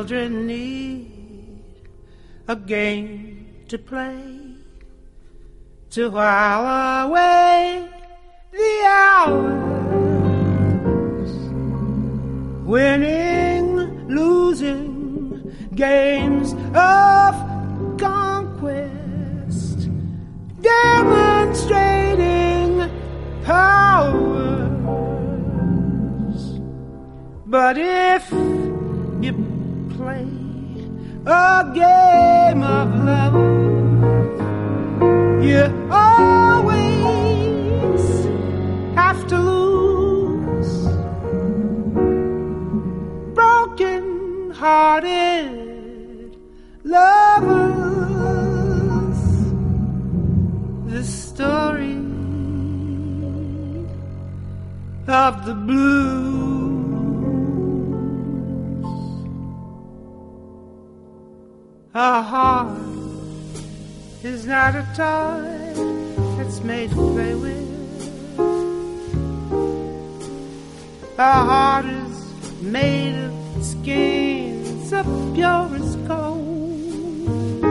children need a game to play to while away the hours. Winning, losing, games of conquest, demonstrating powers. But if you play a game of love, you always have to lose. Broken-hearted lovers, the story of the blues. A heart is not a toy that's made to play with. A heart is made of skins of purest gold.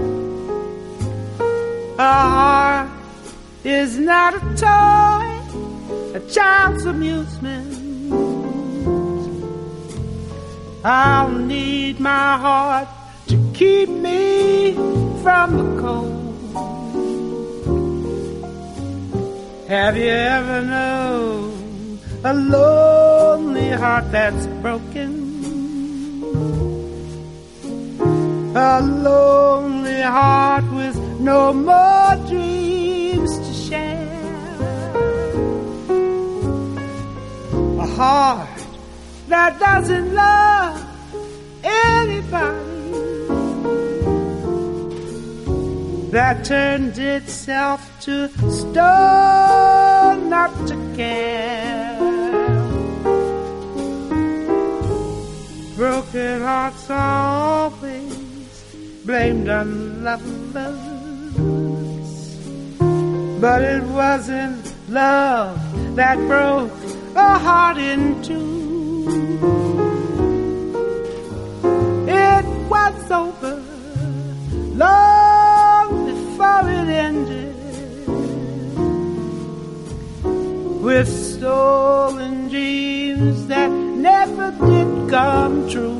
A heart is not a toy, a child's amusement. I'll need my heart to keep me from the cold. Have you ever known a lonely heart that's broken? A lonely heart with no more dreams to share. A heart that doesn't love anybody, that turned itself to stone not to care. Broken hearts are always blamed on lovers, but it wasn't love that broke a heart in two. It was over long before it ended, with stolen dreams that never did come true.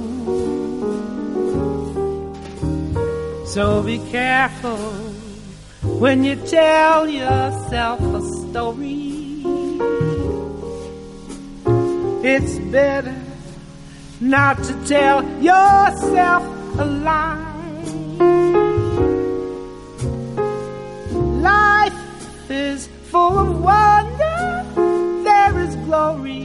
So be careful when you tell yourself a story. It's better not to tell yourself a lie. Life is full of wonder, there is glory.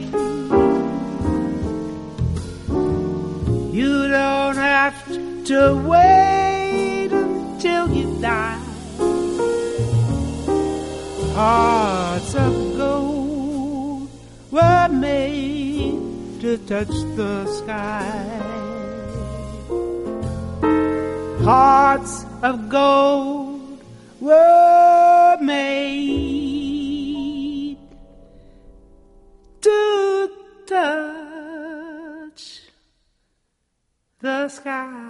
You don't have to wait until you die. Hearts of gold were made to touch the sky. Hearts of gold were made to touch the sky.